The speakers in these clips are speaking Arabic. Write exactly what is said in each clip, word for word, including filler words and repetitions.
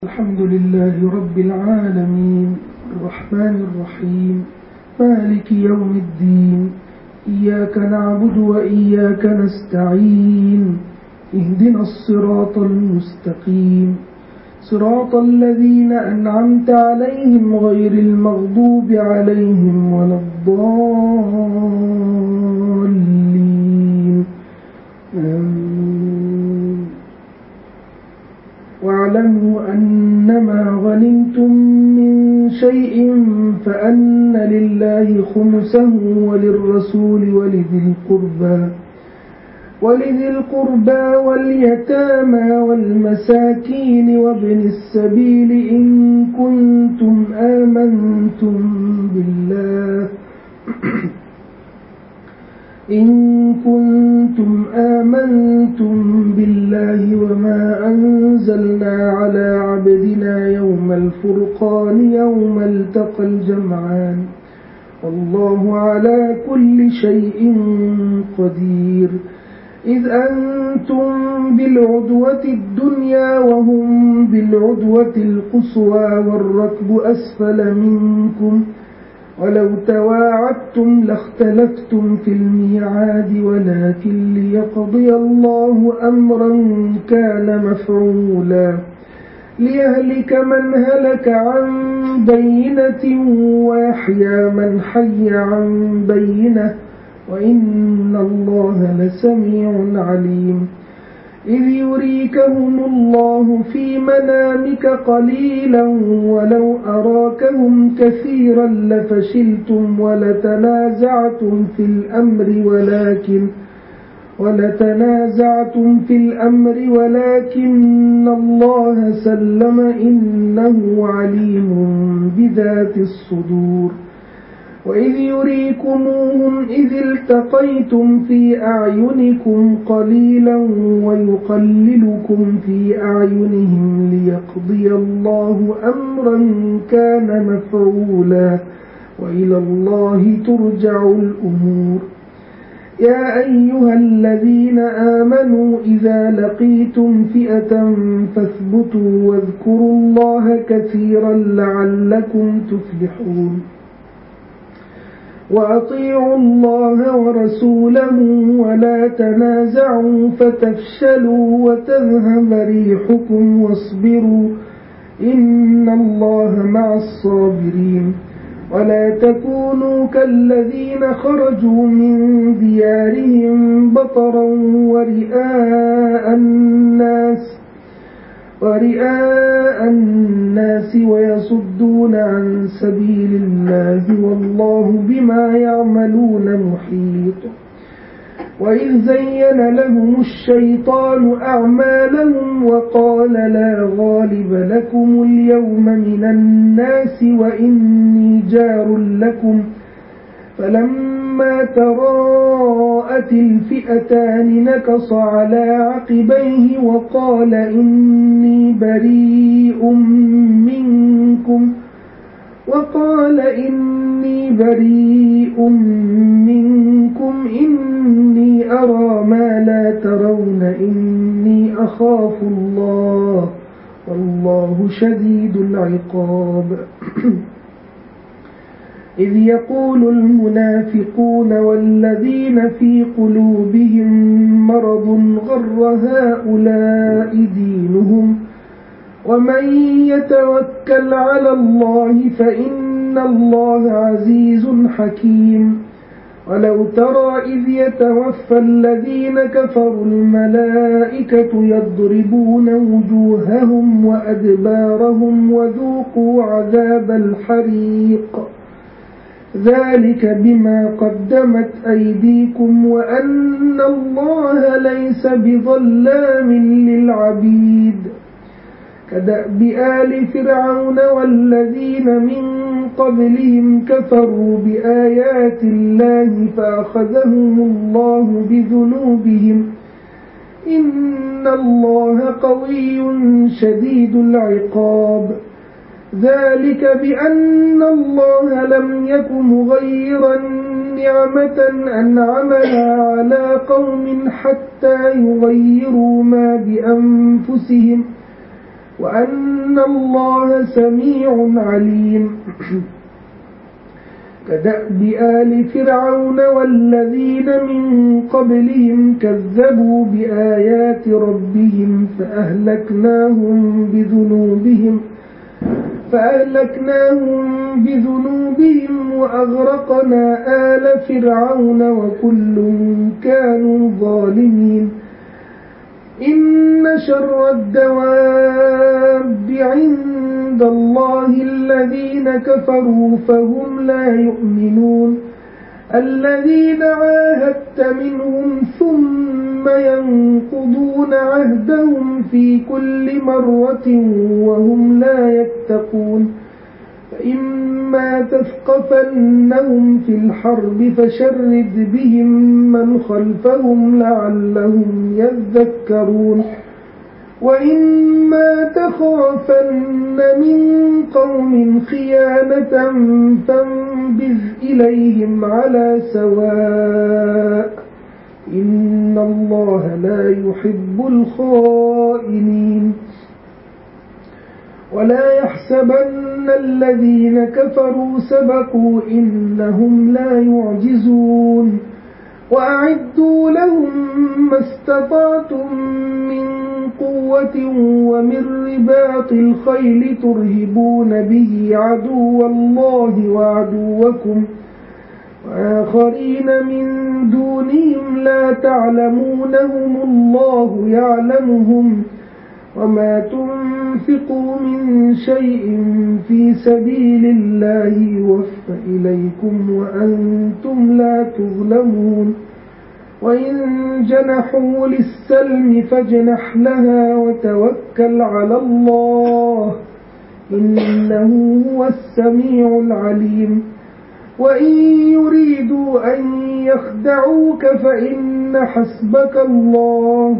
الحمد لله رب العالمين الرحمن الرحيم مالك يوم الدين إياك نعبد وإياك نستعين اهدنا الصراط المستقيم صراط الذين أنعمت عليهم غير المغضوب عليهم ولا الضالين آمين. واعلموا أنما غنمتم من شيء فأن لله خمسه وللرسول ولذي القربى ولذي القربى واليتامى والمساكين وابن السبيل إن كنتم آمنتم بالله إن كنتم آمنتم بالله وما أنزلنا على عبدنا يوم الفرقان يوم التقى الجمعان والله على كل شيء قدير إذ أنتم بالعدوة الدنيا وهم بالعدوة القصوى والركب أسفل منكم ولو تواعدتم لاختلفتم في الميعاد ولكن ليقضي الله أمرا كان مفعولا ليهلك من هلك عن بينة ويحيى من حي عن بينة وإن الله لسميع عليم إذ يريكهم الله في منامك قليلا ولو أراكهم كثيرا لفشلتم ولتنازعتم في الأمر ولكن ولتنازعتم في الأمر ولكن الله سلم إنه عليم بذات الصدور وإذ يريكموهم إذ التقيتم في أعينكم قليلا ويقللكم في أعينهم ليقضي الله أمرا كان مفعولا وإلى الله ترجع الأمور يا أيها الذين آمنوا إذا لقيتم فئة فاثبتوا واذكروا الله كثيرا لعلكم تفلحون وأطيعوا الله ورسوله ولا تنازعوا فتفشلوا وتذهب ريحكم واصبروا إن الله مع الصابرين ولا تكونوا كالذين خرجوا من ديارهم بطرا ورئاء الناس ورئاء الناس ويصدون عن سبيل الله والله بما يعملون محيط وإذ زين لهم الشيطان أعمالهم وقال لا غالب لكم اليوم من الناس وإني جار لكم فلما تراءت الفئتان نكص على عقبيه وقال إني بريء منكم وقال إني بريء منكم إني أرى ما لا ترون إني أخاف الله والله شديد العقاب إذ يقول المنافقون والذين في قلوبهم مرض غر هؤلاء دينهم ومن يتوكل على الله فإن الله عزيز حكيم ولو ترى إذ يتوفى الذين كفروا الملائكة يضربون وجوههم وأدبارهم وذوقوا عذاب الحريق ذلك بما قدمت أيديكم وأن الله ليس بظلام للعبيد كدأب آل فرعون والذين من قبلهم كفروا بآيات الله فأخذهم الله بذنوبهم إن الله قوي شديد العقاب ذلك بأن الله لم يك مغيرا نعمة أنعمها على قوم حتى يغيروا ما بأنفسهم وأن الله سميع عليم. كدأب آل فرعون والذين من قبلهم كذبوا بآيات ربهم فأهلكناهم بذنوبهم فأهلكناهم بذنوبهم وأغرقنا آل فرعون وكل كانوا ظالمين. إن شر الدواب عند الله الذين كفروا فهم لا يؤمنون. الذين عاهدت منهم ثم ينقضون عهدهم في كل مرة وهم لا يتقون. فإما تثقفنهم في الحرب فشرد بهم من خلفهم لعلهم يذكرون. وإما تخافن من قوم خيانة فانبذ إليهم على سواء إن الله لا يحب الخائنين. ولا يحسبن الذين كفروا سبقوا إنهم لا يعجزون. وأعدوا لهم ما استطعتم من قوة ومن رباط الخيل ترهبون به عدو الله وعدوكم وآخرين من دونهم لا تعلمونهم الله يعلمهم. وما تنفقوا من شيء في سبيل الله يوفى إليكم وأنتم لا تظلمون. وإن جنحوا للسلم فاجنح لها وتوكل على الله إنه هو السميع العليم. وإن يريدوا أن يخدعوك فإن حسبك الله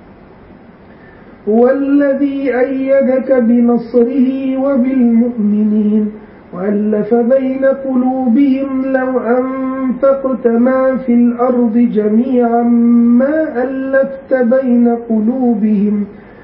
هو الذي أيدك بنصره وبالمؤمنين وألف بين قلوبهم. لو أنفقت ما في الأرض جميعا ما ألفت بين قلوبهم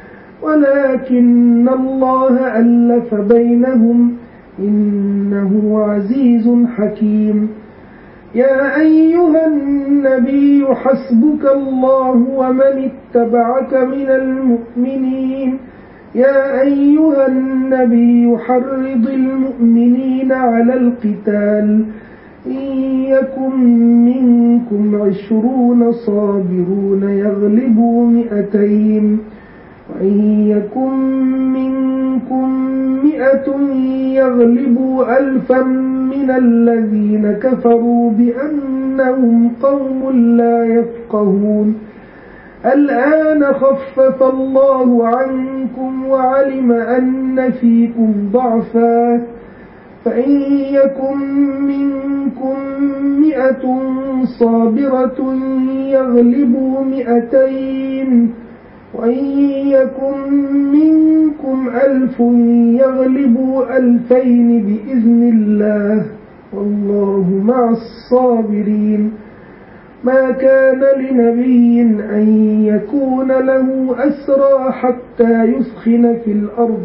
ولكن الله ألف بينهم إنه عزيز حكيم. يا أيها النبي حسبك الله ومن اتبعك من المؤمنين. يا أيها النبي حرض المؤمنين على القتال إن يكن منكم عشرون صابرون يغلبوا مئتين وإن يكن منكم مئة يغلبوا ألفا من الذين كفروا بأنهم قوم لا يفقهون. الآن خفف الله عنكم وعلم أن فيكم ضعفا فإن يكن منكم مئة صابرة يغلبوا مئتين وإن يكن منكم ألف يغلبوا ألفين بإذن الله والله مع الصابرين. ما كان لنبي أن يكون له أسرى حتى يثخن في الأرض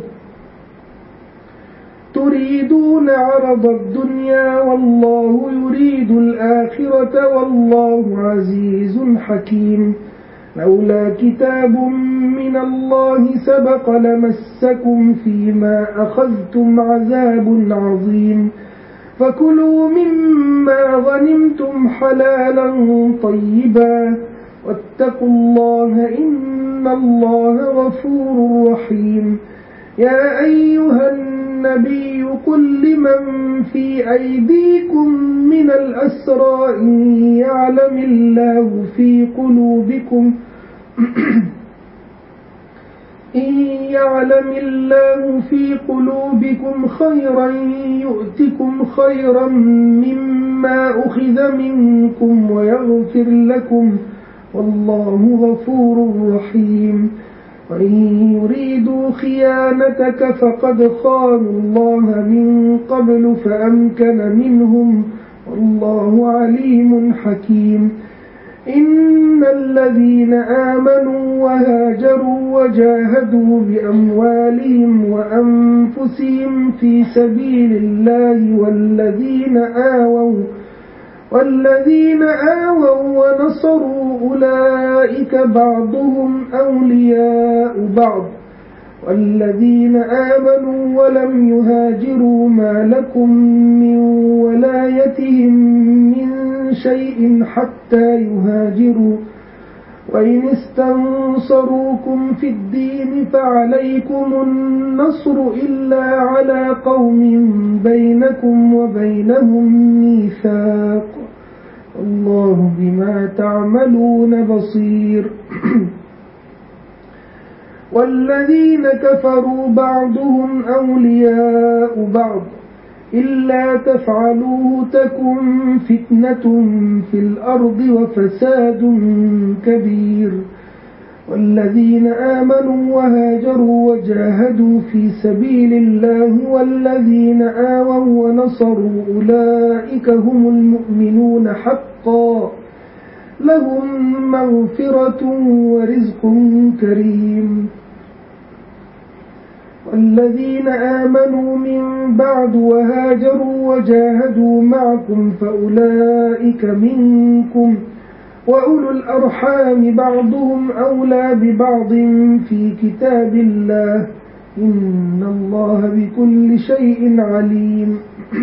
تريدون عرض الدنيا والله يريد الآخرة والله عزيز حكيم. لولا كتاب من الله سبق لمسكم فيما أخذتم عذاب عظيم. فكلوا مما غنمتم حلالا طيبا واتقوا الله إن الله غفور رحيم. يا أيها النبي قل لمن في أيديكم من الأسرى إن يعلم الله في قلوبكم إن يعلم الله في قلوبكم خيرا يؤتكم خيرا مما أخذ منكم ويغفر لكم والله غفور رحيم. وإن يريدوا خيانتك فقد خانوا الله من قبل فأمكن منهم والله عليم حكيم. إن الذين آمنوا وهاجروا وجاهدوا بأموالهم وأنفسهم في سبيل الله والذين آووا والذين آووا ونصروا أولئك بعضهم أولياء بعض والذين آمنوا ولم يهاجروا ما لكم من ولايتهم من شيء حتى يهاجروا وإن استنصروكم في الدين فعليكم النصر إلا على قوم بينكم وبينهم ميثاق الله بما تعملون بصير والذين كفروا بعضهم أولياء بعض إلا تفعلوه تكن فتنة في الأرض وفساد كبير والذين آمنوا وهاجروا وجاهدوا في سبيل الله والذين آووا ونصروا أولئك هم المؤمنون حقا لهم مغفرة ورزق كريم والذين آمنوا من بعد وهاجروا وجاهدوا معكم فأولئك منكم وأولو الأرحام بعضهم أولى ببعض في كتاب الله إن الله بكل شيء عليم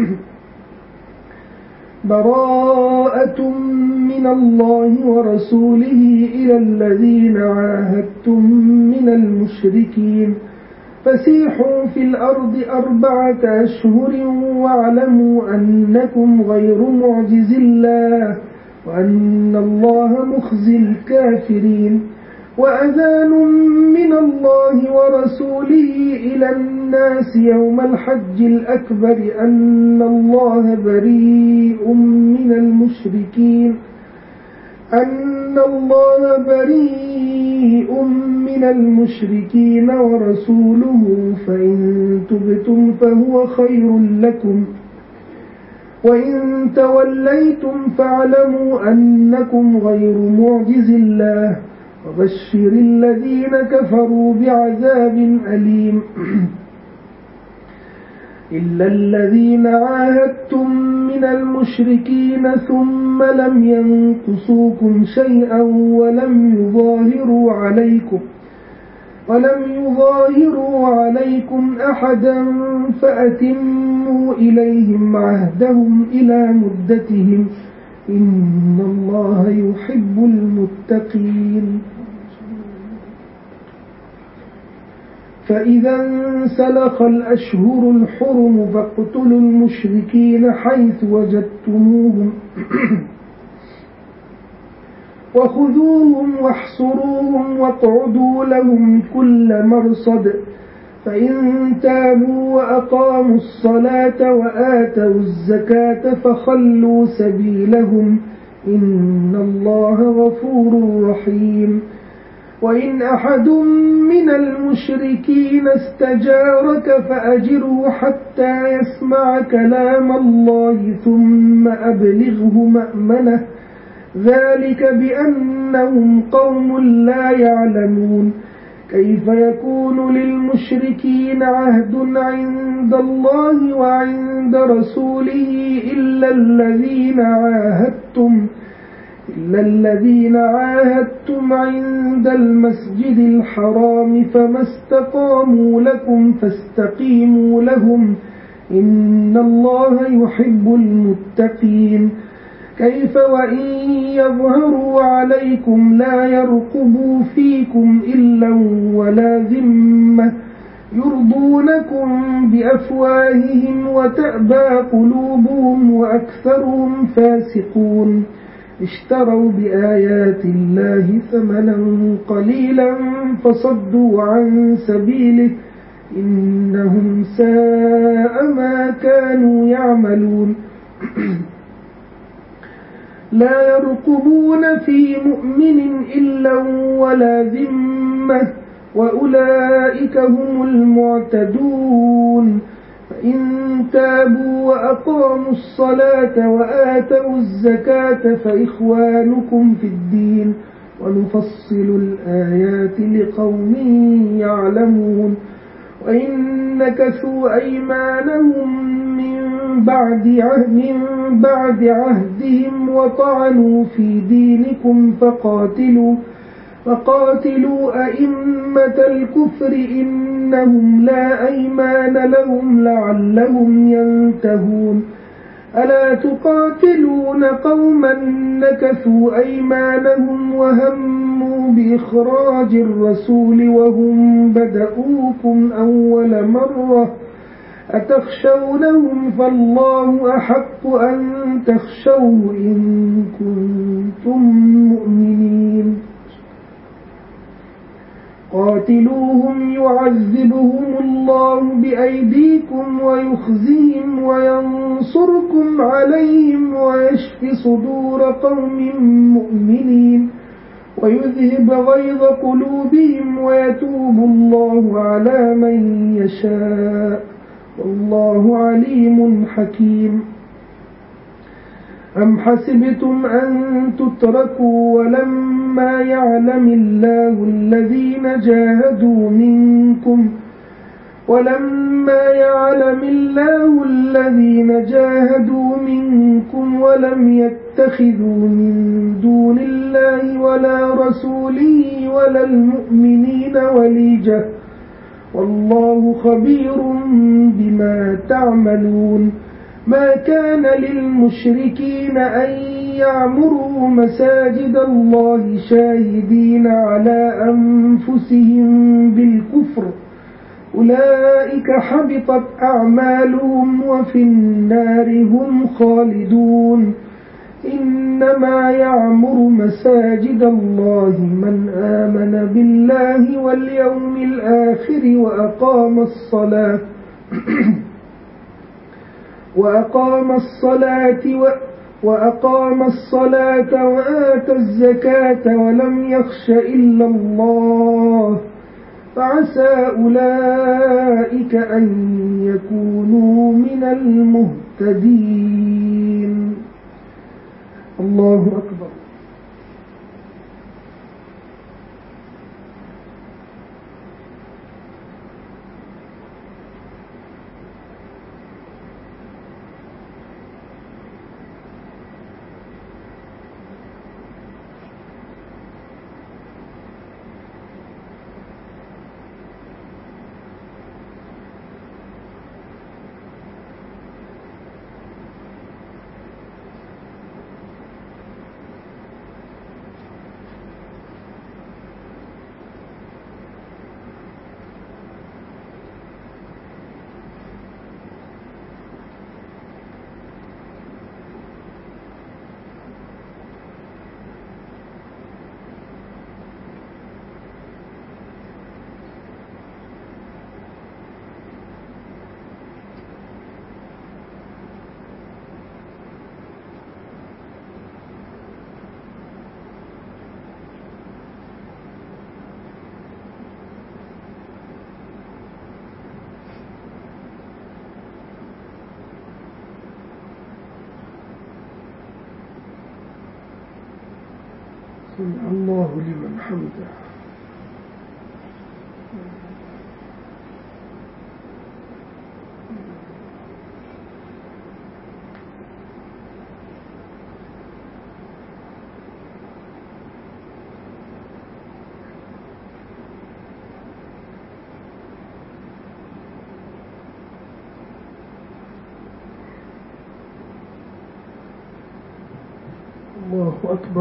براءة من الله ورسوله إلى الذين عاهدتم من المشركين فسيحوا في الأرض أربعة أشهر واعلموا أنكم غير معجز الله وأن الله مخزي الكافرين وأذان من الله ورسوله إلى الناس يوم الحج الأكبر أن الله بريء من المشركين أن الله بريء من المشركين ورسوله فإن تبتم فهو خير لكم وإن توليتم فاعلموا أنكم غير معجز الله وبشر الذين كفروا بعذاب أليم إلا الذين عاهدتم من المشركين ثم لم ينقصوكم شيئا ولم يظاهروا عليكم ولم يظاهروا عليكم أحدا فأتموا إليهم عهدهم إلى مدتهم إن الله يحب المتقين فإذا انسلخ الأشهر الحرم فاقتلوا المشركين حيث وجدتموهم وخذوهم واحصروهم واقعدوا لهم كل مرصد فإن تابوا وأقاموا الصلاة وآتوا الزكاة فخلوا سبيلهم إن الله غفور رحيم وإن أحد من المشركين استجارك فأجره حتى يسمع كلام الله ثم أبلغه مأمنه ذلك بأنهم قوم لا يعلمون كيف يكون للمشركين عهد عند الله وعند رسوله إلا الذين عاهدتم إلا الذين عاهدتم عند المسجد الحرام فما استقاموا لكم فاستقيموا لهم إن الله يحب المتقين كيف وإن يظهروا عليكم لا يرقبوا فيكم إلا ولا ذمة يرضونكم بأفواههم وتأبى قلوبهم وأكثرهم فاسقون اشتروا بآيات الله ثمنا قليلا فصدوا عن سبيله إنهم ساء ما كانوا يعملون لا يرقبون في مؤمن إلا ولا ذمة وأولئك هم المعتدون فإن تابوا وأقاموا الصلاة وآتوا الزكاة فإخوانكم في الدين ونفصل الآيات لقوم يعلمون وإن نكثوا أيمانهم من بعد عهد من بعد عهدهم وطعنوا في دينكم فقاتلوا فقاتلوا أئمة الكفر إنهم لا أيمان لهم لعلهم ينتهون ألا تقاتلون قوما نكثوا أيمانهم وهموا بإخراج الرسول وهم بدؤوكم أول مرة أتخشونهم فالله أحق أن تخشوه إن كنتم مؤمنين قاتلوهم يعذبهم الله بأيديكم ويخزيهم وينصركم عليهم ويشف صدور قوم مؤمنين ويذهب غيظ قلوبهم ويتوب الله على من يشاء والله عليم حكيم أم حسبتم أن تتركوا ولما يعلم الله الذين جاهدوا منكم ولما يعلم الله الذين جاهدوا منكم ولم يتخذوا من دون الله ولا رسوله ولا المؤمنين وليجة والله خبير بما تعملون ما كان للمشركين أن يعمروا مساجد الله شاهدين على أنفسهم بالكفر أولئك حبطت أعمالهم وفي النار هم خالدون إنما يعمر مساجد الله من آمن بالله واليوم الآخر وأقام الصلاة وأقام الصلاة و وأقام الصلاة وآتى الزكاة ولم يخش إلا الله فعسى أولئك أن يكونوا من المهتدين. الله أكبر. سمع الله لمن حمده. الله أكبر.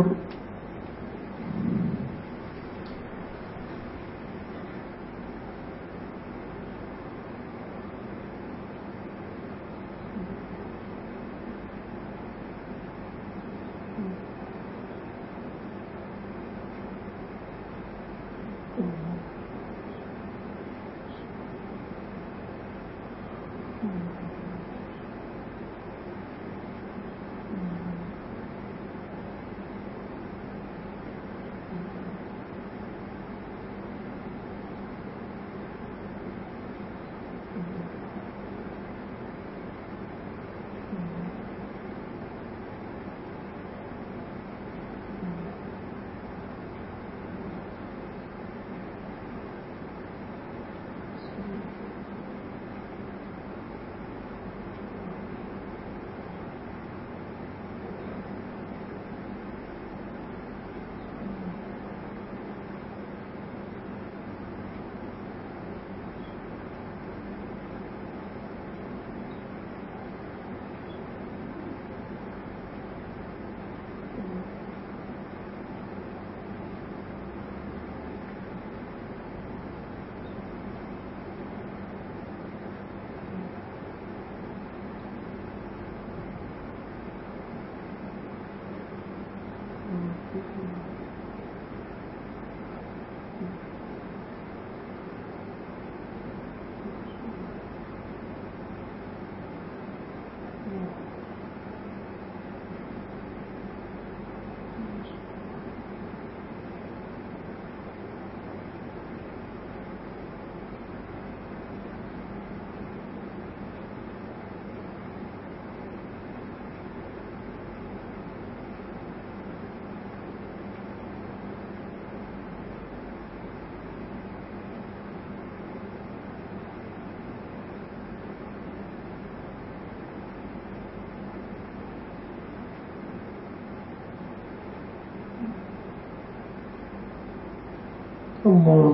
الله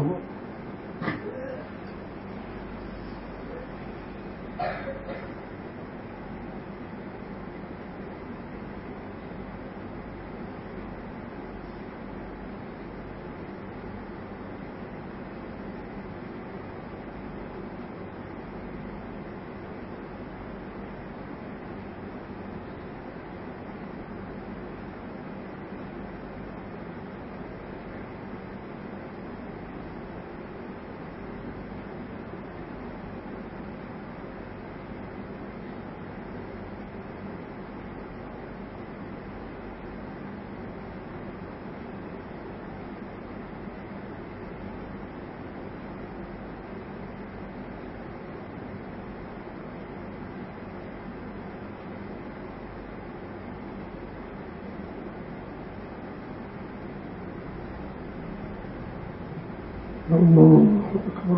الله أكبر.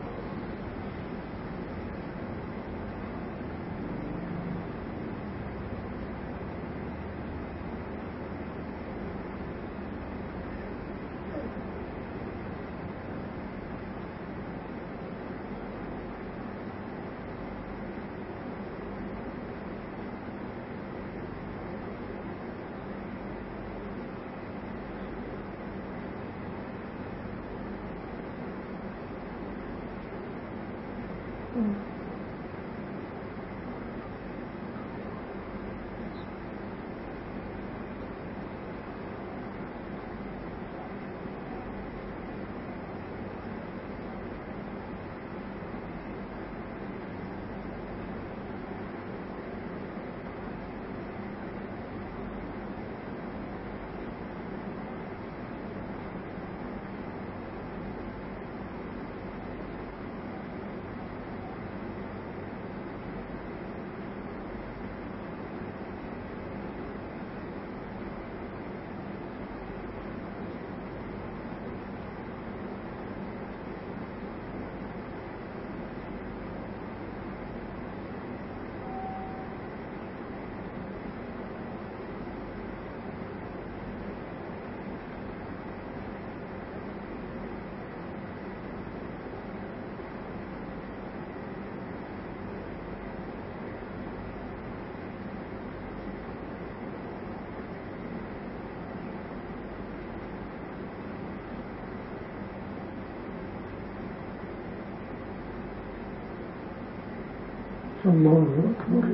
الله أكبر.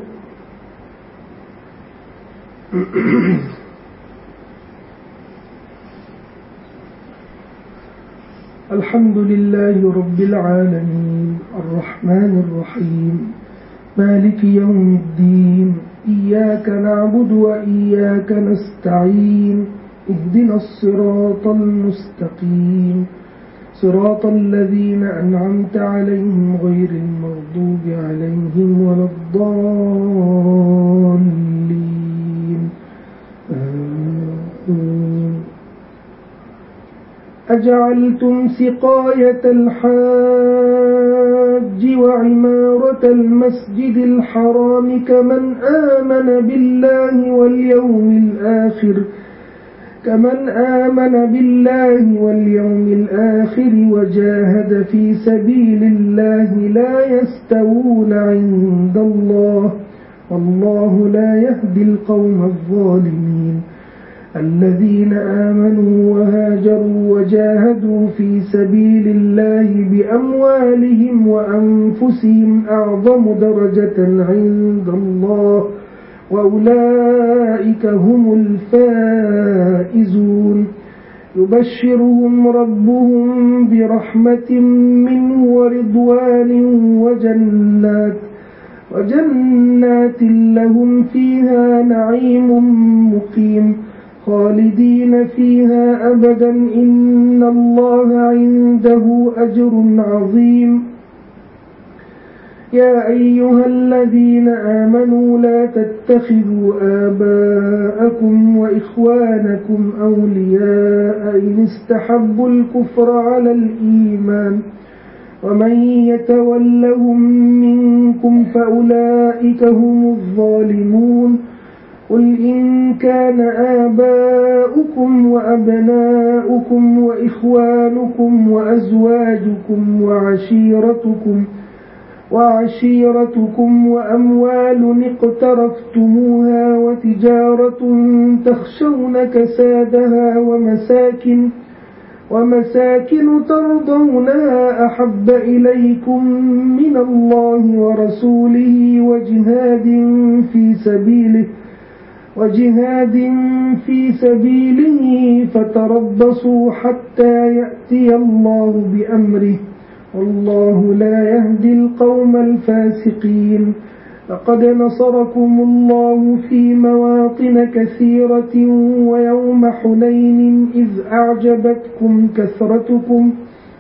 الحمد لله رب العالمين الرحمن الرحيم مالك يوم الدين إياك نعبد وإياك نستعين اهدنا الصراط المستقيم صراط الذين أنعمت عليهم غير المغضوب عليهم ولا الضالين آمين. أجعلتم سقاية الحاج وعمارة المسجد الحرام كمن آمن بالله واليوم الآخر كمن آمن بالله واليوم الآخر وجاهد في سبيل الله لا يستوون عند الله والله لا يهدي القوم الظالمين. الذين آمنوا وهاجروا وجاهدوا في سبيل الله بأموالهم وأنفسهم أعظم درجة عند الله وأولئك هم الفائزون. يبشرهم ربهم برحمة منه ورضوان وجنات وجنات لهم فيها نعيم مقيم خالدين فيها أبدا إن الله عنده أجر عظيم. يا أيها الذين آمنوا لا تتخذوا آباءكم وإخوانكم أولياء إن استحبوا الكفر على الإيمان ومن يتولهم منكم فأولئك هم الظالمون. قل إن كان آباؤكم وأبناؤكم وإخوانكم وأزواجكم وعشيرتكم وعشيرتكم وأموال اقترفتموها وتجارة تخشون كسادها ومساكن ومساكن ترضونها أحب إليكم من الله ورسوله وجهاد في سبيله وجهاد في سبيله فتربصوا حتى يأتي الله بأمره والله لا يهدي القوم الفاسقين. لقد نصركم الله في مواطن كثيرة ويوم حنين إذ أعجبتكم كثرتكم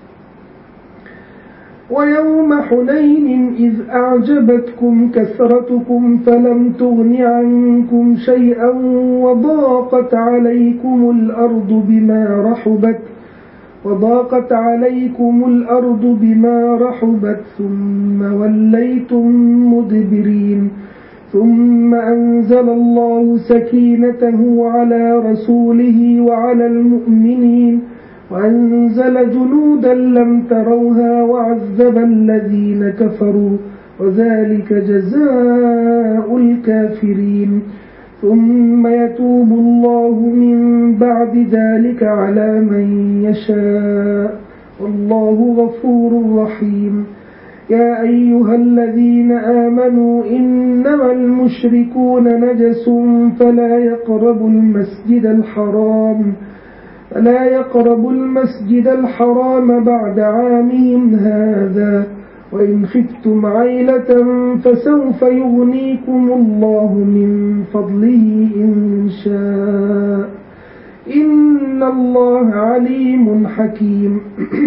ويوم حنين إذ أعجبتكم كثرتكم فلم تغن عنكم شيئا وضاقت عليكم الأرض بما رحبت وضاقت عليكم الأرض بما رحبت ثم وليتم مدبرين ثم أنزل الله سكينته على رسوله وعلى المؤمنين وأنزل جنودا لم تروها وعذب الذين كفروا وذلك جزاء الكافرين. ثم يتوب الله من بعد ذلك على من يشاء والله غفور رحيم. يا أيها الذين آمنوا إنما المشركون نجس فلا يقربوا المسجد الحرام فلا يقربوا المسجد الحرام بعد عامهم هذا وإن خفتم عيلة فسوف يغنيكم الله من فضله إن شاء إن الله عليم حكيم.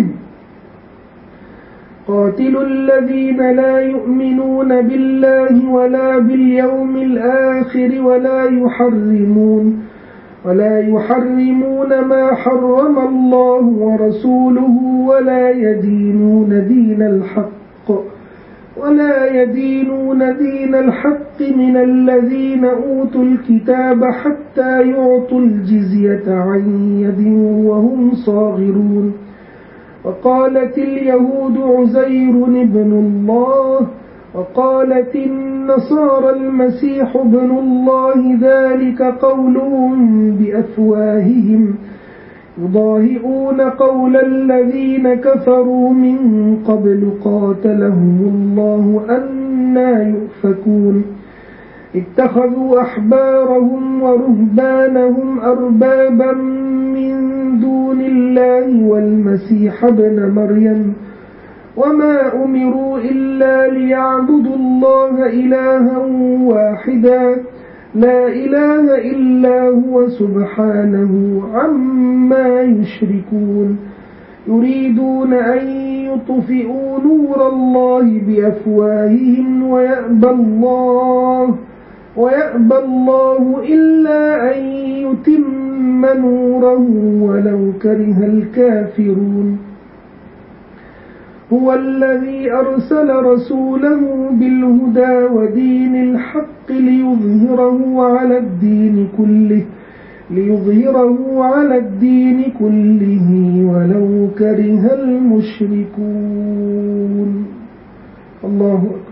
قاتلوا الذين لا يؤمنون بالله ولا باليوم الآخر ولا يحرمون ولا يحرمون ما حرم الله ورسوله ولا يدينون دين الحق ولا يدينون دين الحق من الذين أوتوا الكتاب حتى يعطوا الجزية عن يد وهم صاغرون. وقالت اليهود عزير ابن الله وقالت النصارى المسيح ابن الله ذلك قولهم بأفواههم يضاهئون قول الذين كفروا من قبل قاتلهم الله أنى يؤفكون. اتخذوا أحبارهم ورهبانهم أربابا من دون الله والمسيح ابن مريم وما أمروا إلا ليعبدوا الله إلها واحدا لا إله إلا هو سبحانه عما يشركون. يريدون أن يطفئوا نور الله بأفواههم ويأبى الله ويأبى الله إلا أن يتم نوره ولو كره الكافرون. هو الذي أرسل رسوله بالهدى ودين الحق ليظهره على الدين كله ليظهره على الدين كله ولو كره المشركون. الله أكبر.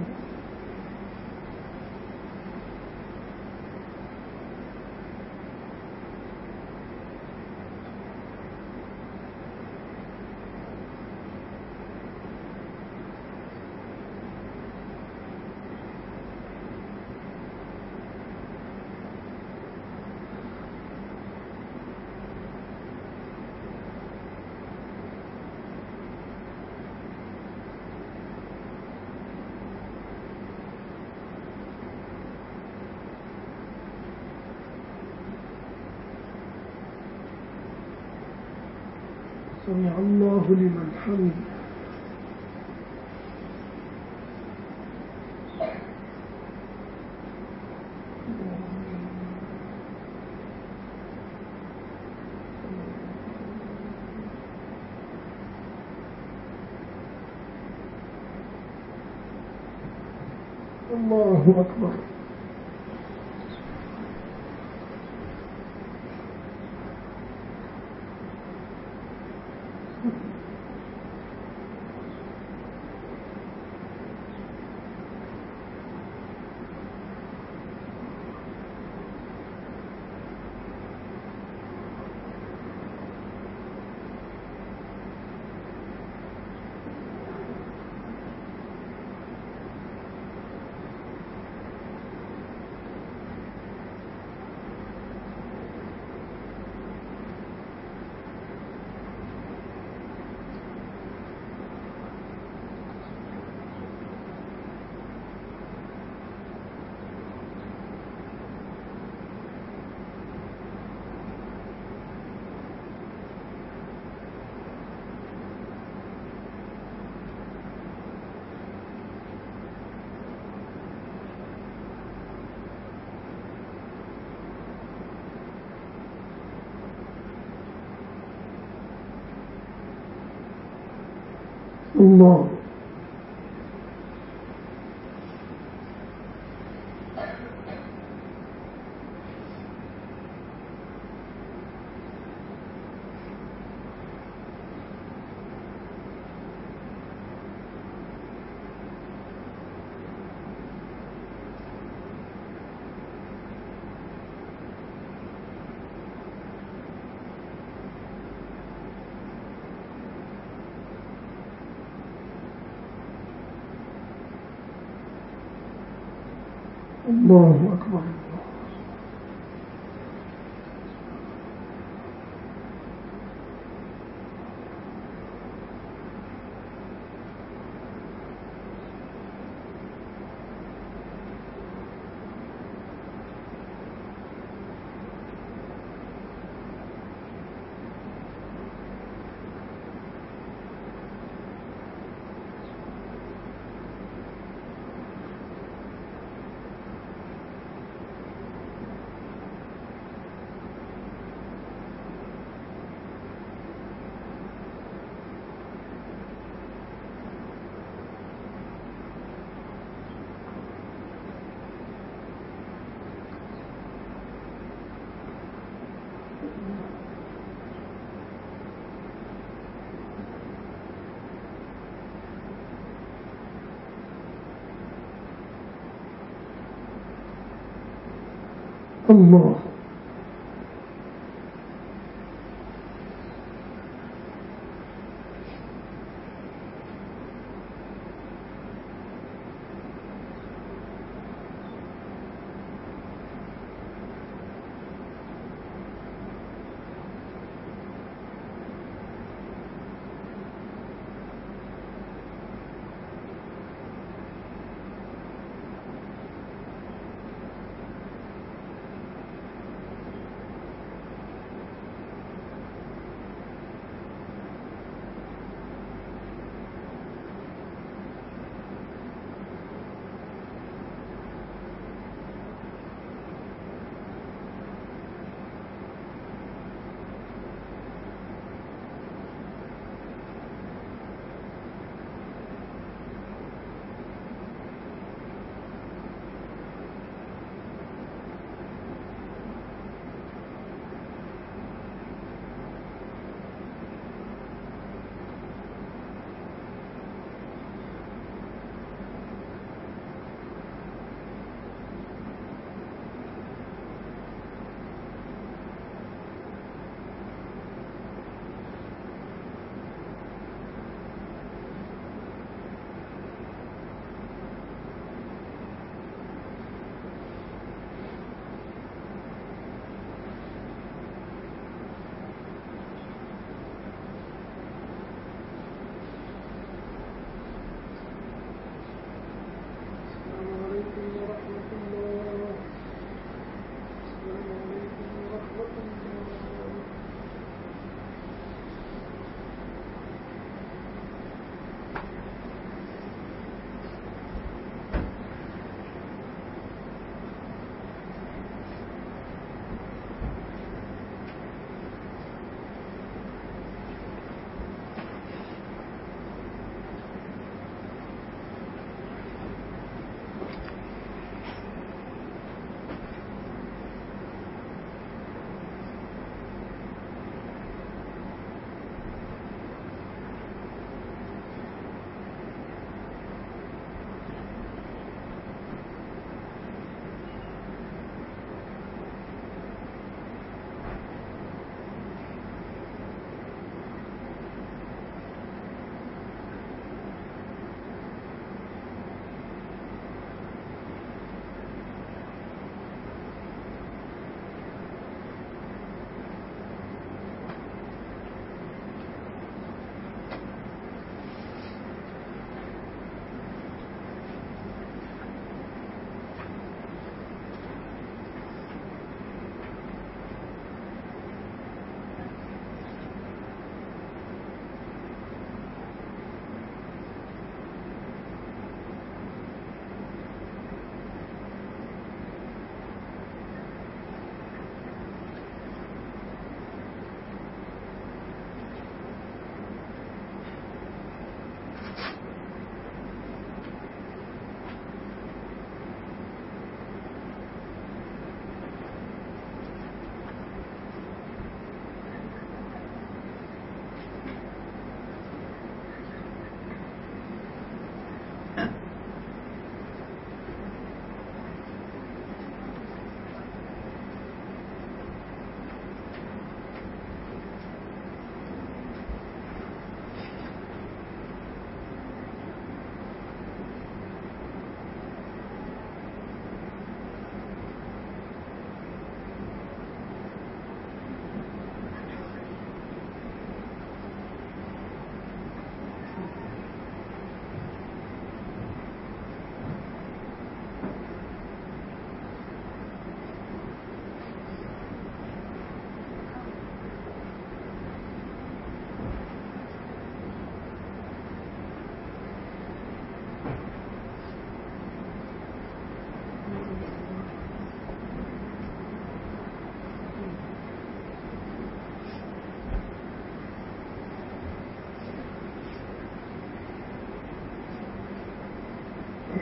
سمع الله لمن حمده. الله أكبر. الله الله أكبر. الله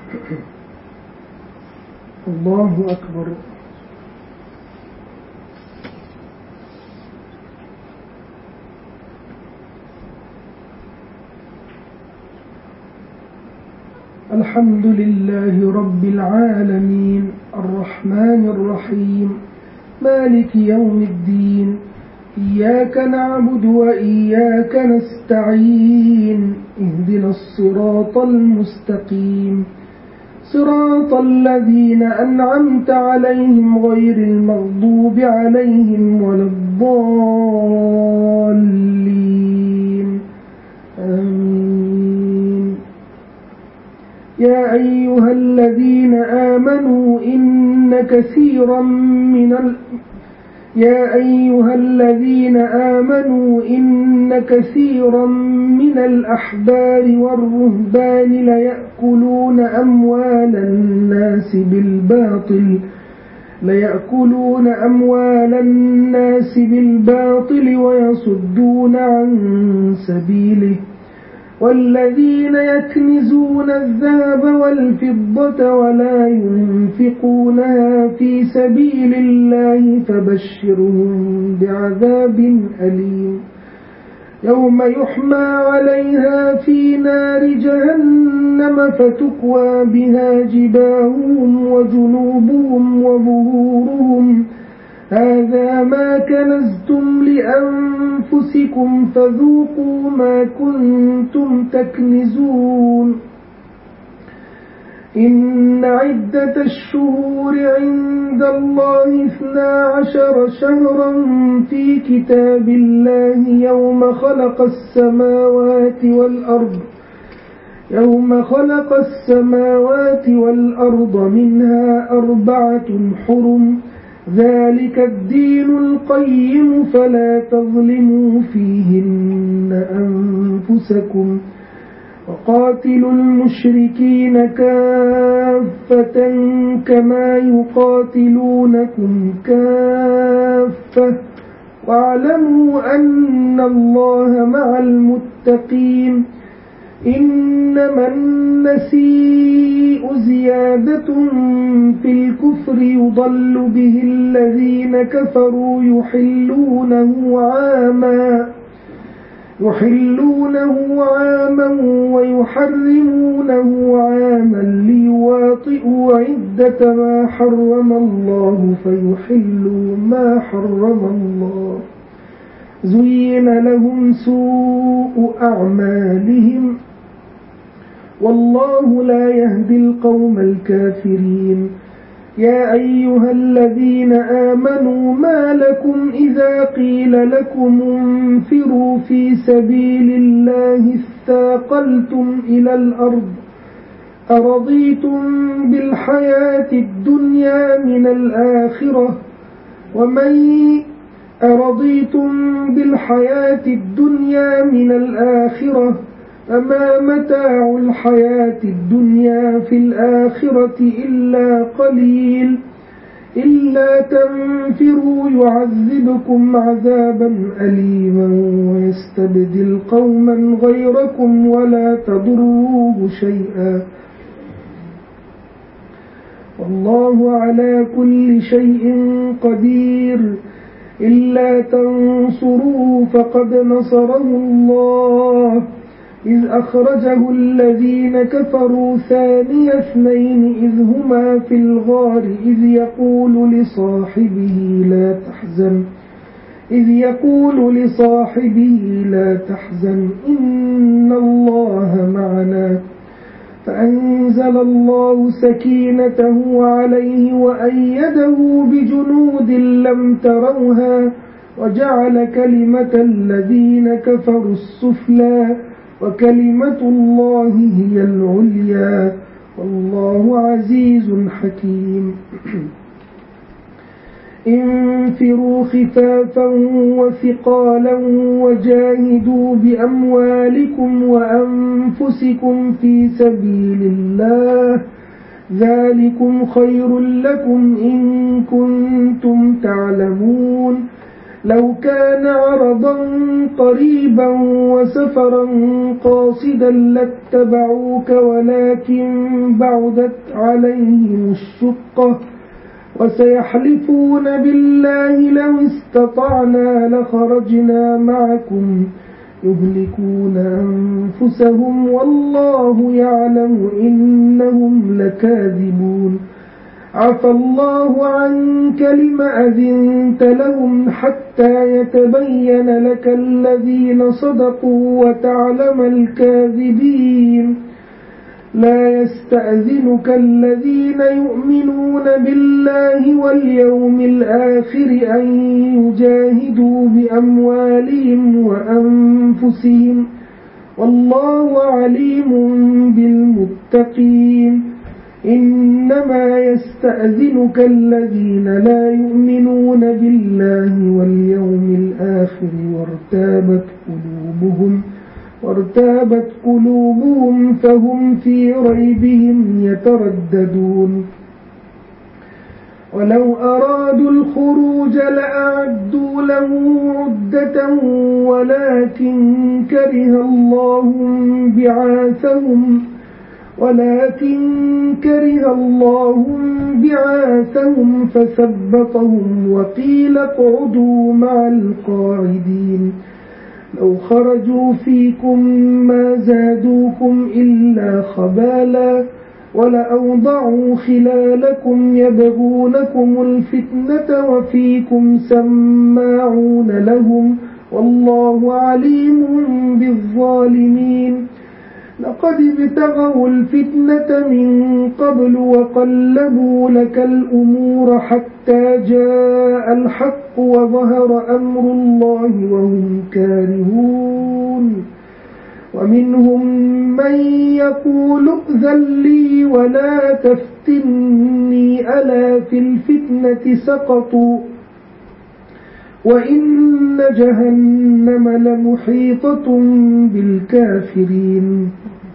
الله أكبر. الحمد لله رب العالمين الرحمن الرحيم مالك يوم الدين إياك نعبد وإياك نستعين اهدنا الصراط المستقيم صراط الذين أنعمت عليهم غير المغضوب عليهم ولا الضالين آمين. يا أيها الذين آمنوا إن كثيرا من ال... يا أيها الذين آمنوا إن كثيرا من الأحبار والرهبان ليأكلون أموال الناس بالباطل ليأكلون أموال الناس بالباطل ويصدون عن سبيله والذين يكنزون الذهب والفضة ولا ينفقونها في سبيل الله فبشرهم بعذاب أليم يوم يحمى عليها في نار جهنم فتكوى بها جباههم وجنوبهم وظهورهم هذا ما كنزتم لأنفسكم فذوقوا ما كنتم تكنزون. إن عدة الشهور عند الله اثنا عشر شهرا في كتاب الله يوم خلق السماوات والأرض يوم خلق السماوات والأرض منها أربعة حرم ذلك الدين القيم فلا تظلموا فيهن أنفسكم وقاتلوا المشركين كافة كما يقاتلونكم كافة واعلموا أن الله مع المتقين. إنما النسيء زيادة في الكفر يضل به الذين كفروا يحلونه عاما يحلونه عاما ويحرمونه عاما ليواطئوا عدة ما حرم الله فيحلوا ما حرم الله زين لهم سوء أعمالهم والله لا يهدي القوم الكافرين. يا أيها الذين آمنوا ما لكم إذا قيل لكم انفروا في سبيل الله اثاقلتم إلى الأرض أرضيتم بالحياة الدنيا من الآخرة ومن أرضيتم بالحياة الدنيا من الآخرة فما متاع الحياة الدنيا في الآخرة إلا قليل إلا تنفروا يعذبكم عذابا أليما ويستبدل قوما غيركم ولا تضروه شيئا والله على كل شيء قدير. إلا تنصروه فقد نصره الله إذ أخرجه الذين كفروا ثاني اثنين إذ هما في الغار إذ يقول لصاحبه لا تحزن إذ يقول لصاحبه لا تحزن إن الله معنا فأنزل الله سكينته عليه وأيده بجنود لم تروها وجعل كلمة الذين كفروا السفلى وكلمة الله هي العليا والله عزيز حكيم. انفروا خفافا وثقالا وجاهدوا بأموالكم وأنفسكم في سبيل الله ذلكم خير لكم إن كنتم تعلمون. لو كان عرضا قريبا وسفرا قاصدا لاتبعوك ولكن بعدت عليهم الشقة وسيحلفون بالله لو استطعنا لخرجنا معكم يهلكون أنفسهم والله يعلم إنهم لكاذبون عفى الله عنك لم أذنت لهم حتى يتبين لك الذين صدقوا وتعلم الكاذبين لا يستأذنك الذين يؤمنون بالله واليوم الآخر أن يجاهدوا بأموالهم وأنفسهم والله عليم بالمتقين إنما يستأذنك الذين لا يؤمنون بالله واليوم الآخر وارتابت قلوبهم وارتابت قلوبهم فهم في ريبهم يترددون ولو أرادوا الخروج لأعدوا له عدة ولكن كره الله بعاثهم ولكن كره الله بعاثهم فثبطهم وقيل اقعدوا مع القاعدين لو خرجوا فيكم ما زادوكم إلا خبالا ولأوضعوا خلالكم يبغونكم الفتنة وفيكم سماعون لهم والله عليم بالظالمين لقد ابتغوا الفتنة من قبل وقلبوا لك الأمور حتى جاء الحق وظهر أمر الله وهم كارهون ومنهم من يقول ائذن لي ولا تفتني ألا في الفتنة سقطوا وإن جهنم لمحيطة بالكافرين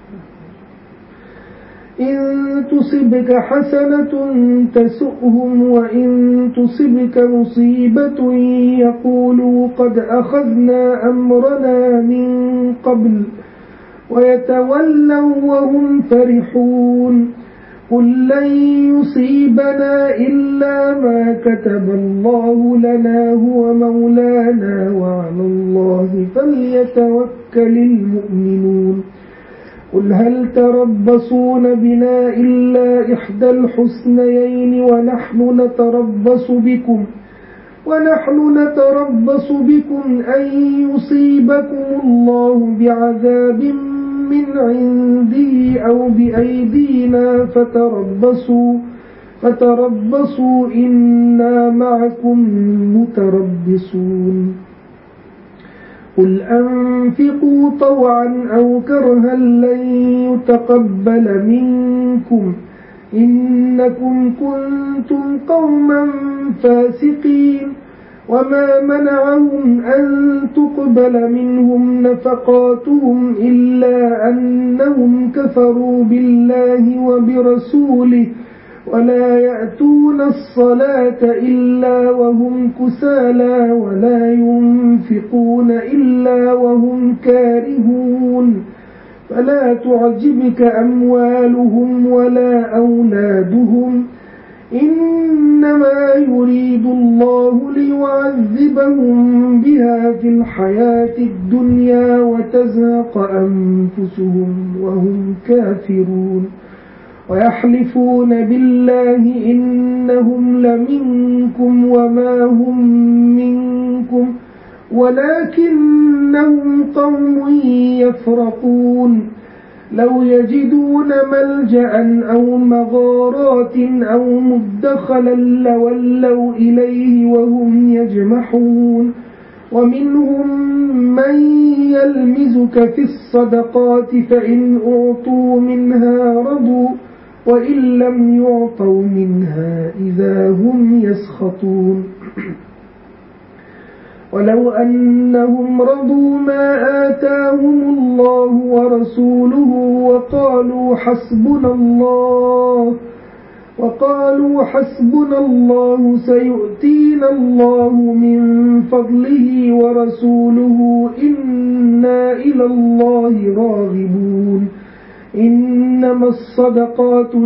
إن تصبك حسنة تسؤهم وإن تصبك مصيبة يقولوا قد أخذنا أمرنا من قبل ويتولوا وهم فرحون قل لن يصيبنا إلا ما كتب الله لنا هو مولانا وعلى الله فليتوكل المؤمنون قل هل تربصون بنا إلا إحدى الحسنيين ونحن نتربص بكم ونحن نتربص بكم أن يصيبكم الله بعذاب من عنده أو بأيدينا فتربصوا فتربصوا إنا معكم متربصون قل أنفقوا طوعا أو كرها لن يتقبل منكم إنكم كنتم قوما فاسقين وما منعهم أن تقبل منهم نفقاتهم إلا أنهم كفروا بالله وبرسوله ولا يأتون الصلاة إلا وهم كسالى ولا ينفقون إلا وهم كارهون فلا تعجبك أموالهم ولا أولادهم إنما يريد الله ليعذبهم بها في الحياة الدنيا وتزهق أنفسهم وهم كافرون ويحلفون بالله إنهم لمنكم وما هم منكم ولكنهم قوم يفرقون لو يجدون ملجأ أو مغارات أو مدخلا لولوا إليه وهم يجمحون ومنهم من يلمزك في الصدقات فإن أعطوا منها رضوا وإن لم يعطوا منها إذا هم يسخطون ولو أنهم رضوا ما آتاهم الله ورسوله وقالوا حسبنا الله وقالوا حسبنا الله سيؤتينا الله من فضله ورسوله إنا إلى الله راغبون إنما الصدقات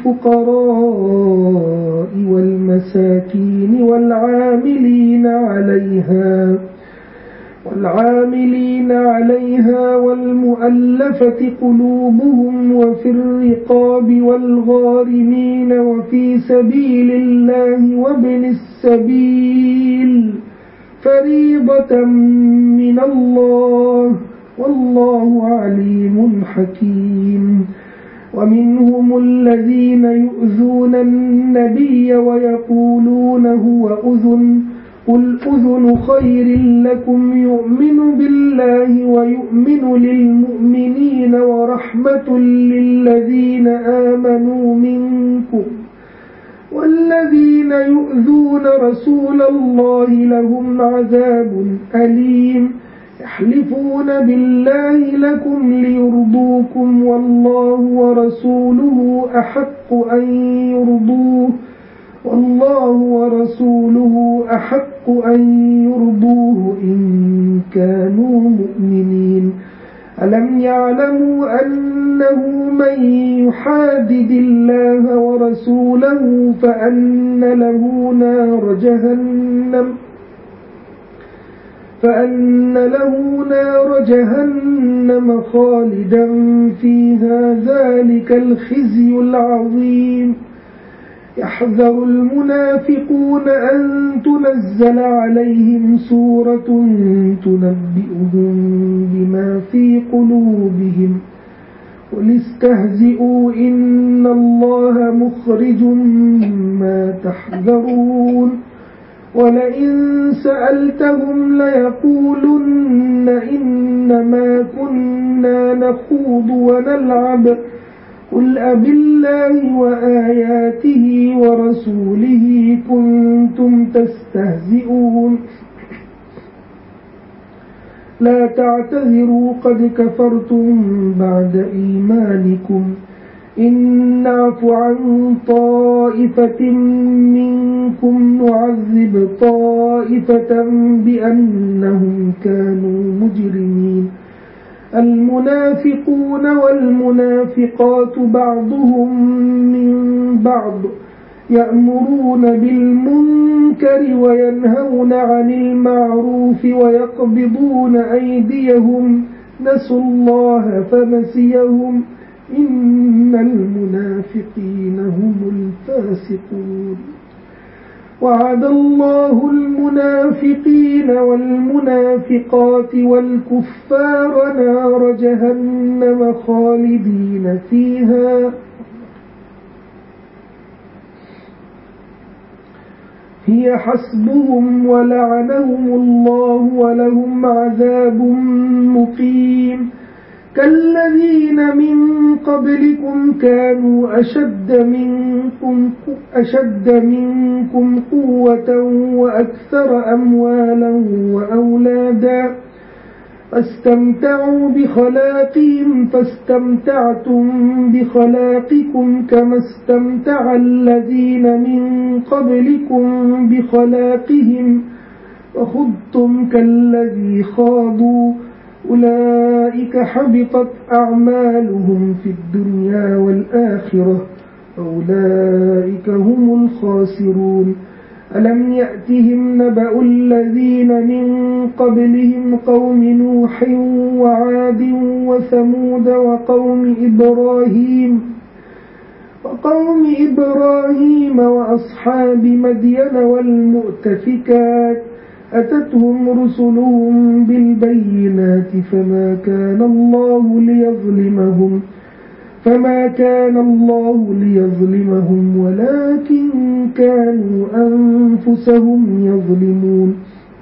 للفقراء والمساكين والعاملين عليها والعاملين عليها والمؤلفة قلوبهم وفي الرقاب والغارمين وفي سبيل الله وابن السبيل فريضة من الله والله عليم حكيم ومنهم الذين يؤذون النبي ويقولون هو أذن قل أذن خير لكم يؤمن بالله ويؤمن للمؤمنين ورحمة للذين آمنوا منكم والذين يؤذون رسول الله لهم عذاب أليم يحلفون بالله لكم ليرضوكم والله ورسوله أحق أن يرضوه والله ورسوله أحق أن يرضوه إن كانوا مؤمنين ألم يعلموا أنه من يحادد الله ورسوله فأن له نار جهنم فأن له نار جهنم خالدا فيها ذلك الخزي العظيم يحذر المنافقون أن تنزل عليهم سورة تنبئهم بما في قلوبهم قل استهزئوا إن الله مخرج ما تحذرون ولئن سألتهم ليقولن إنما كنا نخوض ونلعب قل أبالله وآياته ورسوله كنتم تستهزئون لا تعتذروا قد كفرتم بعد إيمانكم إن نعف عن طائفة منكم نعذب طائفة بأنهم كانوا مجرمين المنافقون والمنافقات بعضهم من بعض يأمرون بالمنكر وينهون عن المعروف ويقبضون أيديهم نسوا الله فنسيهم إن المنافقين هم الفاسقون وعد الله المنافقين والمنافقات والكفار نار جهنم خالدين فيها هي حسبهم ولعنهم الله ولهم عذاب مقيم كالذين من قبلكم كانوا أشد منكم, أشد منكم قوة وأكثر أموالا وأولادا فاستمتعوا بخلاقهم فاستمتعتم بخلاقكم كما استمتع الذين من قبلكم بخلاقهم وخضتم كالذي خاضوا أولئك حبطت أعمالهم في الدنيا والآخرة أولئك هم الخاسرون ألم يأتهم نبأ الذين من قبلهم قوم نوح وعاد وثمود وقوم إبراهيم وقوم إبراهيم وأصحاب مدين والمؤتفكات أتتهم رسلهم بالبينات فما كان الله ليظلمهم فما كان الله ليظلمهم ولكن كانوا أنفسهم يظلمون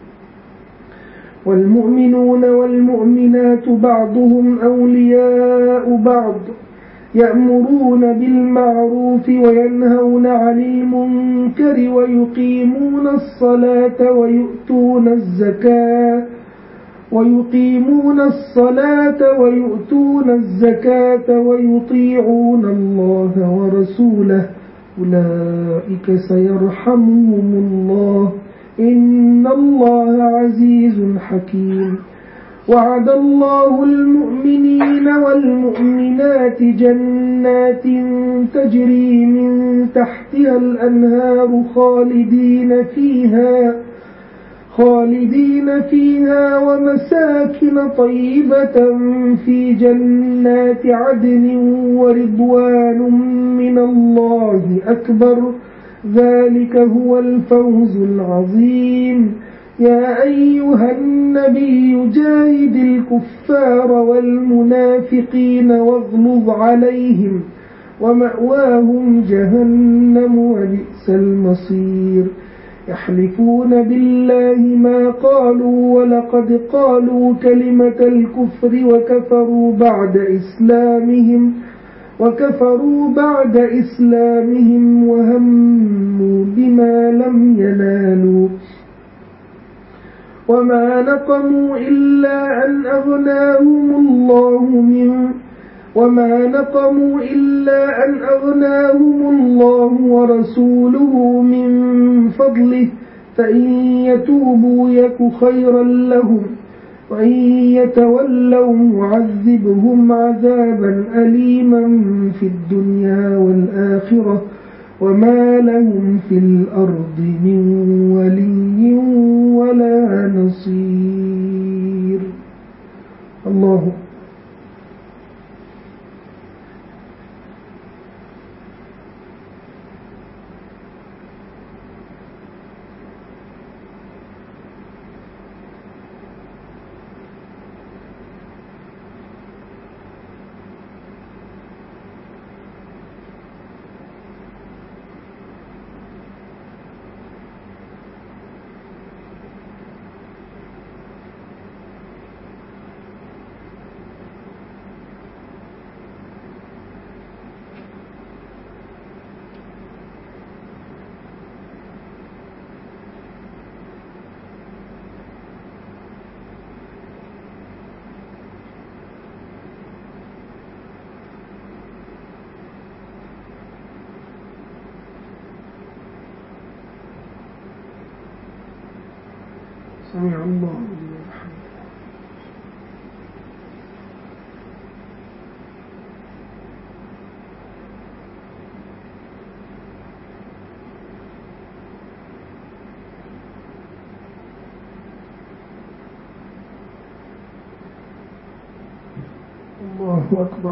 والمؤمنون والمؤمنات بعضهم أولياء بعض يأمرون بالمعروف وينهون عن المنكر ويقيمون الصلاة ويؤتون الزكاة ويقيمون الصلاة ويؤتون الزكاة ويطيعون الله ورسوله أولئك سيرحمهم الله إن الله عزيز حكيم. وعد الله المؤمنين والمؤمنات جنات تجري من تحتها الأنهار خالدين فيها خالدين فيها ومساكن طيبة في جنات عدن ورضوان من الله أكبر ذلك هو الفوز العظيم. يا أيها النبي جاهد الكفار والمنافقين واغلظ عليهم ومأواهم جهنم وبئس المصير. يحلفون بالله ما قالوا ولقد قالوا كلمة الكفر وكفروا بعد إسلامهم وكفروا بعد إسلامهم وهموا بما لم ينالوا وما نقموا إلا أن أغناهم الله من وما نقموا إلا أن أغناهم الله ورسوله من فضله فإن يتوبوا يك خيرا لهم وإن يتولوا يعذبهم عذابا أليما في الدنيا والآخرة وما لهم في الأرض من ولي ولا نصير. الله سمع الله لمن حمده. الله أكبر.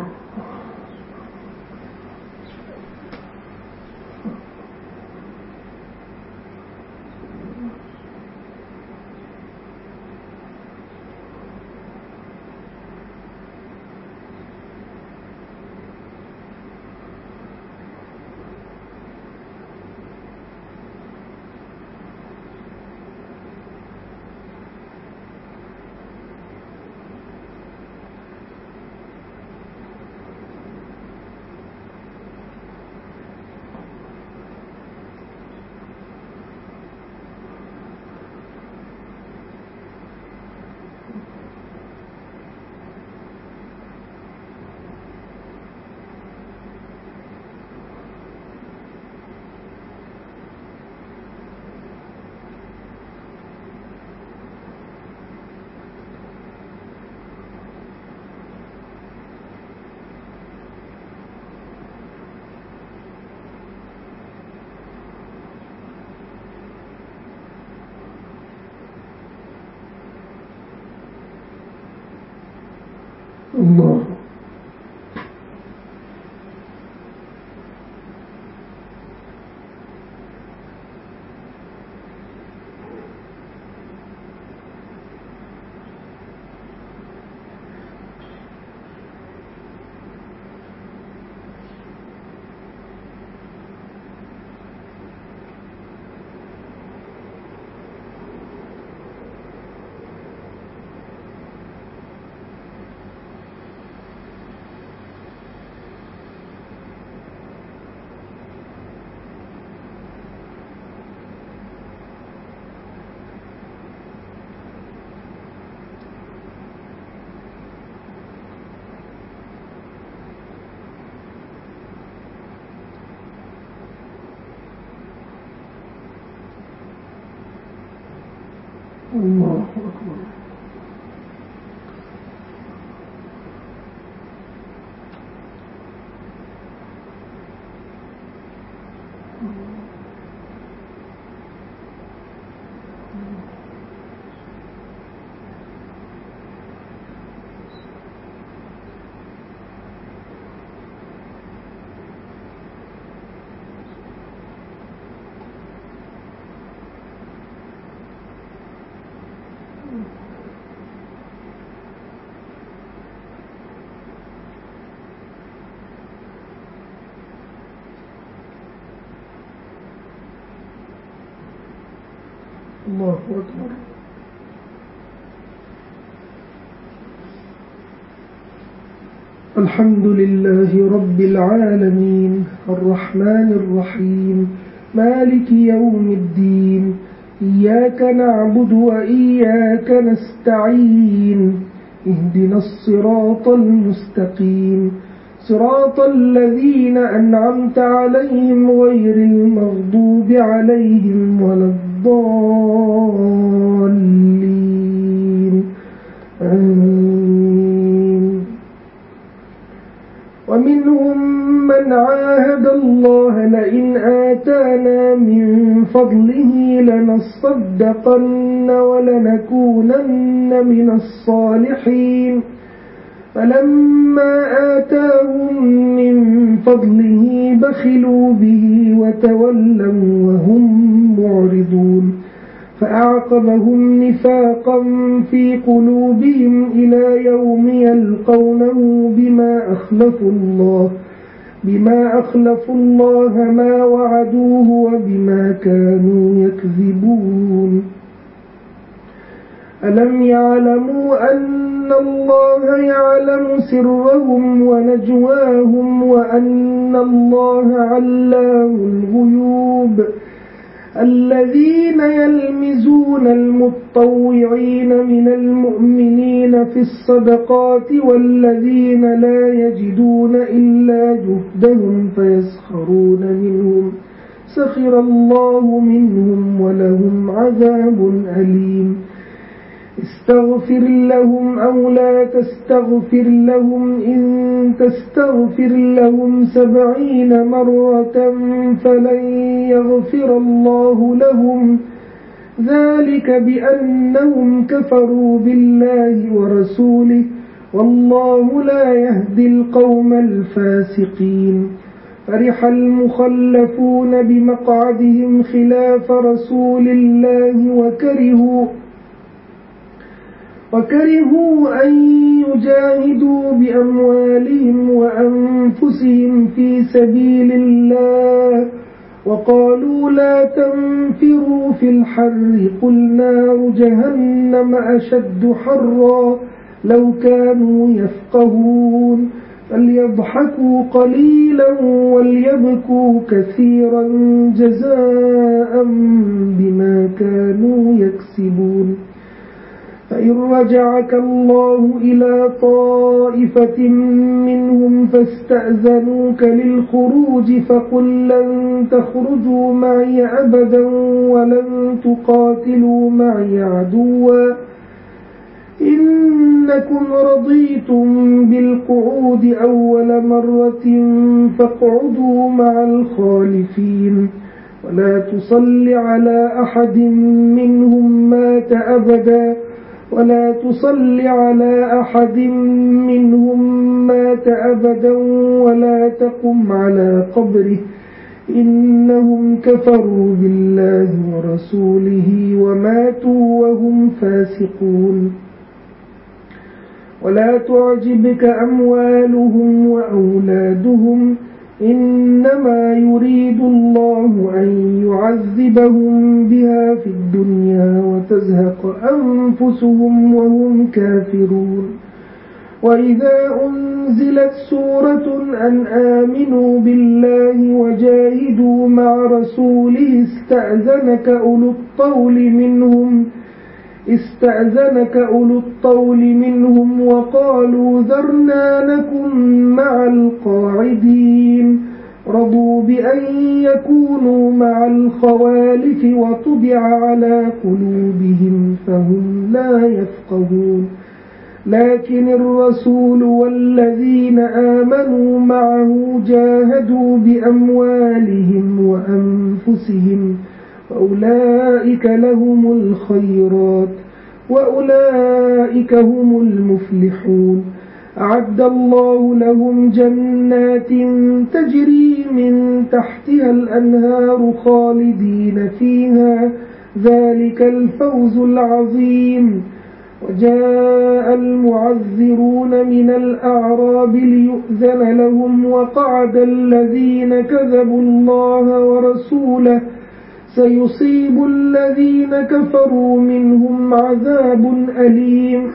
الله الله أكبر. الله أكبر. الحمد لله رب العالمين الرحمن الرحيم مالك يوم الدين إياك نعبد وإياك نستعين اهدنا الصراط المستقيم صراط الذين أنعمت عليهم غير المغضوب عليهم ولا الضالين آمين. ومنهم من عاهد الله لئن آتانا من فضله لنصدقن ولنكونن من الصالحين فلما آتاهم من فضله بخلوا به وتولوا وهم معرضون فأعقبهم نفاقا في قلوبهم إلى يوم يلقونه بما أخلفوا الله بما أخلفوا الله ما وعدوه وبما كانوا يكذبون. ألم يعلموا أن الله يعلم سرهم ونجواهم وأن الله علام الغيوب. الذين يلمزون المتطوعين من المؤمنين في الصدقات والذين لا يجدون إلا جهدهم فيسخرون منهم سخر الله منهم ولهم عذاب أليم. استغفر لهم أو لا تستغفر لهم إن تستغفر لهم سبعين مرة فلن يغفر الله لهم ذلك بأنهم كفروا بالله ورسوله والله لا يهدي القوم الفاسقين. فرح المخلفون بمقعدهم خلاف رسول الله وكرهوا وكرهوا أن يجاهدوا بأموالهم وأنفسهم في سبيل الله وقالوا لا تنفروا في الحر قل نار جهنم أشد حرا لو كانوا يفقهون. فليضحكوا قليلا وليبكوا كثيرا جزاء بما كانوا يكسبون. فإن رجعك الله إلى طائفة منهم فاستأذنوك للخروج فقل لن تخرجوا معي أبدا ولن تقاتلوا معي عدوا إنكم رضيتم بالقعود أول مرة فاقعدوا مع الخالفين ولا تصل على أحد منهم مات أبدا ولا تصل على أحد منهم مات أبدا ولا تقم على قبره إنهم كفروا بالله ورسوله وماتوا وهم فاسقون. ولا تعجبك أموالهم وأولادهم إنما يريد الله أن يعذبهم بها في الدنيا وتزهق أنفسهم وهم كافرون. وإذا أنزلت سورة أن آمنوا بالله وجاهدوا مع رسوله استأذنك أولو الطول منهم استأذنك أولو الطول منهم وقالوا ذرنا نكن مع القاعدين رضوا بأن يكونوا مع الخوالف وطبع على قلوبهم فهم لا يفقهون لكن الرسول والذين آمنوا معه جاهدوا بأموالهم وأنفسهم وأولئك لهم الخيرات وأولئك هم المفلحون أعد الله لهم جنات تجري من تحتها الأنهار خالدين فيها ذلك الفوز العظيم وجاء المعذرون من الأعراب ليؤذن لهم وقعد الذين كذبوا الله ورسوله سيصيب الذين كفروا منهم عذاب أليم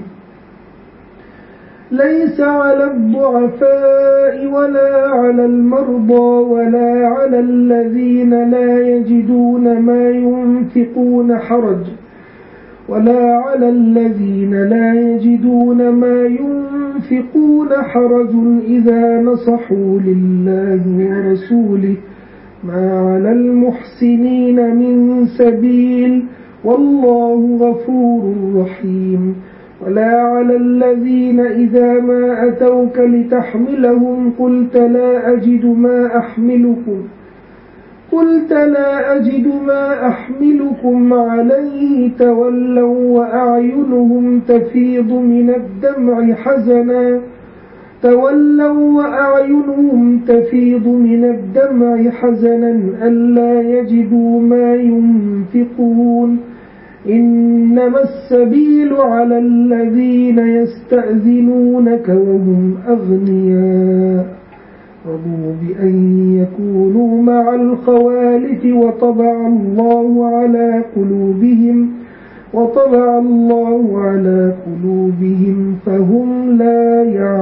ليس على الضعفاء ولا على المرضى ولا على الذين لا يجدون ما ينفقون حرج ولا على الذين لا يجدون ما ينفقون حرج إذا نصحوا لله ورسوله ما على المحسنين من سبيل والله غفور رحيم ولا على الذين إذا ما أتوك لتحملهم قلت لا أجد ما أحملكم قلت لا أجد ما أحملكم عليه تولوا وأعينهم تفيض من الدمع حزنا تولوا وأعينهم تفيض من الدمع حزنا ألا يجدوا ما ينفقون إنما السبيل على الذين يستأذنونك وهم أغنياء رضوا بأن يكونوا مع الخوالف وطبع الله على قلوبهم وطبع الله على قلوبهم فهم لا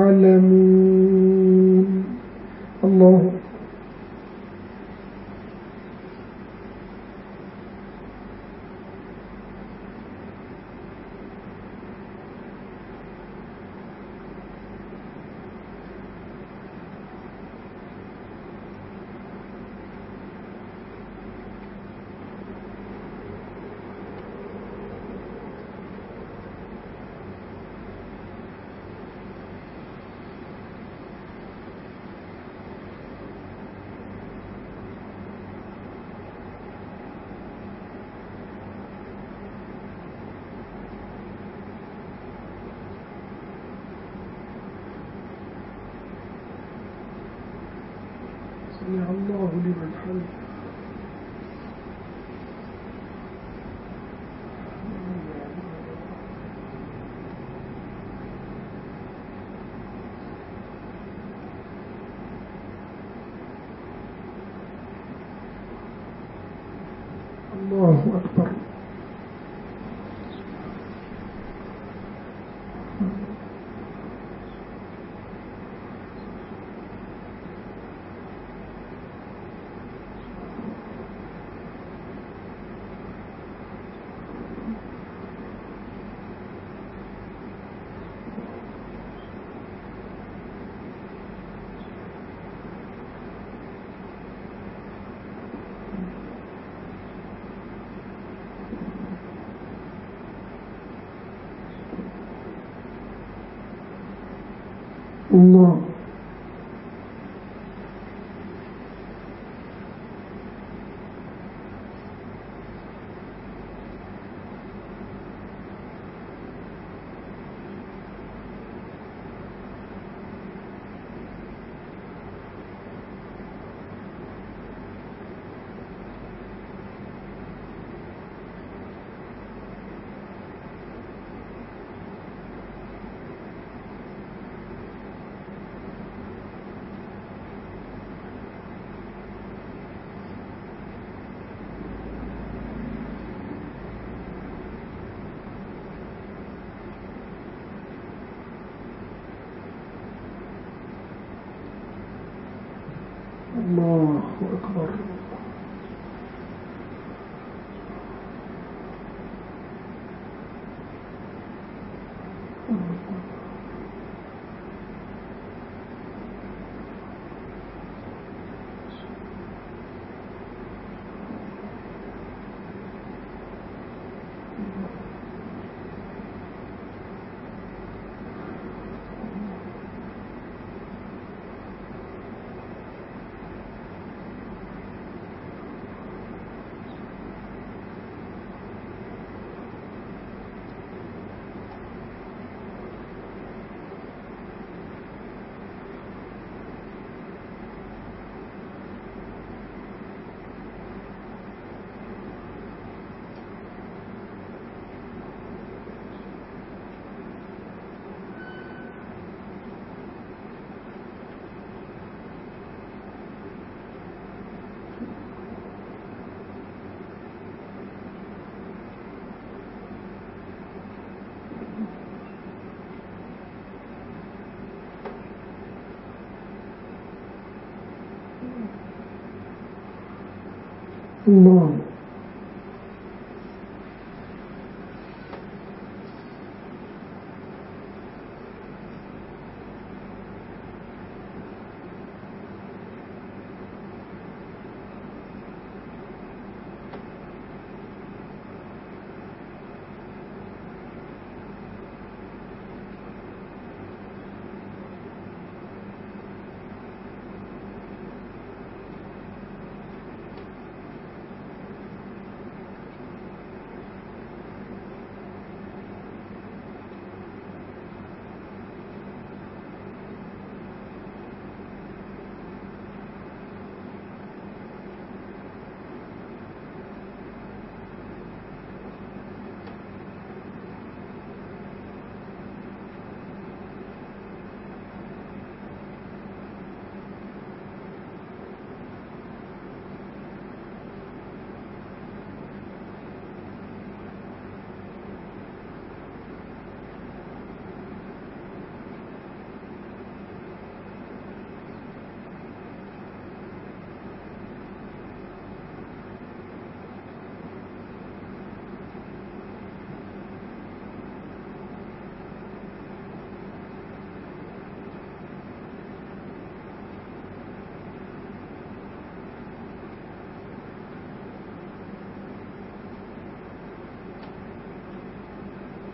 يعلمون الله سمع الله لمن حمده الله أكبر الله الله أكبر الله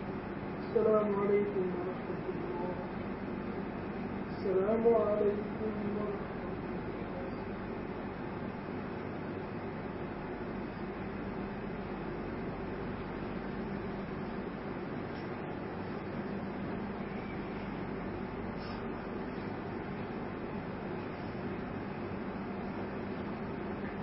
السلام عليكم ورحمة الله. السلام عليكم